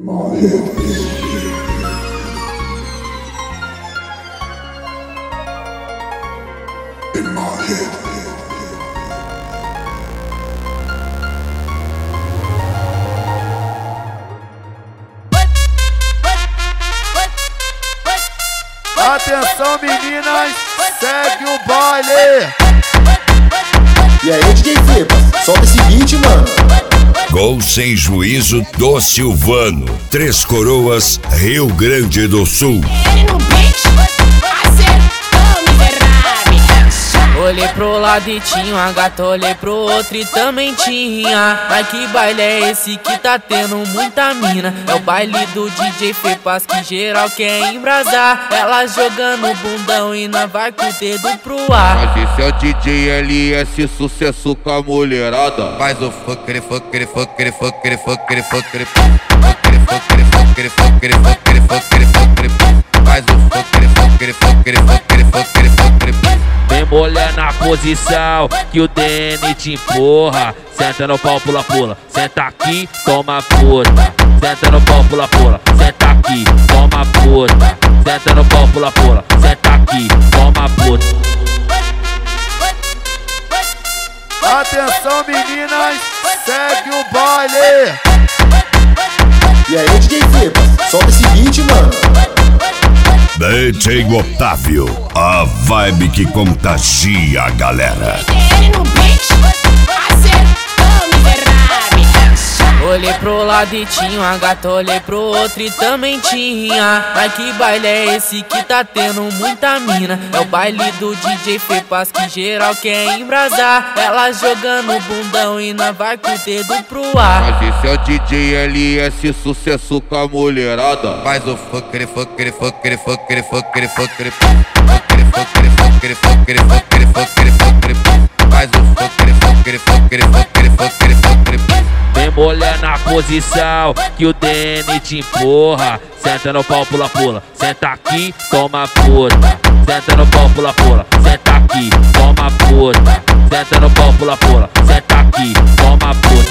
Atenção meninas, segue o baile. E aí DJ Fipa, solta esse beat, mano. Gol sem juízo do Silvano, Três Coroas, Rio Grande do Sul. Olhei pro lado e tinha uma gata, olhei pro outro e também tinha. Mas que baile é esse que tá tendo muita mina? É o baile do DJ Fepas que geral quer embrasar. Ela jogando bundão e não vai com o dedo pro ar. Mas esse é o DJ LS, sucesso com a mulherada. Faz o fuckere, fuckere, fuckere, fuckere, fuckere, fuckere, fuckere, fuckere, fuckere, fuckere, fuckere, fuckere, fuckere. Faz o fuckere, fuckere, fuckere, fuckere, fuckere, fuckere. Vem mulher na posição que o DN te empurra. Senta no pau, pula, pula. Senta aqui, toma puta. Senta no pau, pula, pula. Senta aqui, toma puta. Senta no pau, pula, pula. Senta aqui, toma puta. Atenção meninas, segue o baile. E aí DJ Fipa, solta esse beat, mano. DJ Otávio, a vibe que contagia a galera. Olhei pro lado e tinha uma gata, olhei pro outro e também tinha. Mas que baile é esse que tá tendo muita mina? É o baile do DJ Fepas que geral quer embrasar. Ela jogando bundão e não vai com o dedo pro ar. Mas esse é o DJ LS, sucesso com a mulherada. Faz o fuckere, fuckere, fuckere, fuckere, fuckere, fuckere, fuckere, fuckere, fuckere, fuckere, fuckere, fuckere, fuckere. Faz o fuckere, fuckere, fuckere, fuckere, fuckere, fuckere. Vem mulher na posição que o DN te empurra. Senta no pau, pula, pula. Senta aqui, toma puta. Senta no pau, pula, pula. Senta aqui, toma puta. Senta no pau, pula, pula. Senta aqui, toma puta.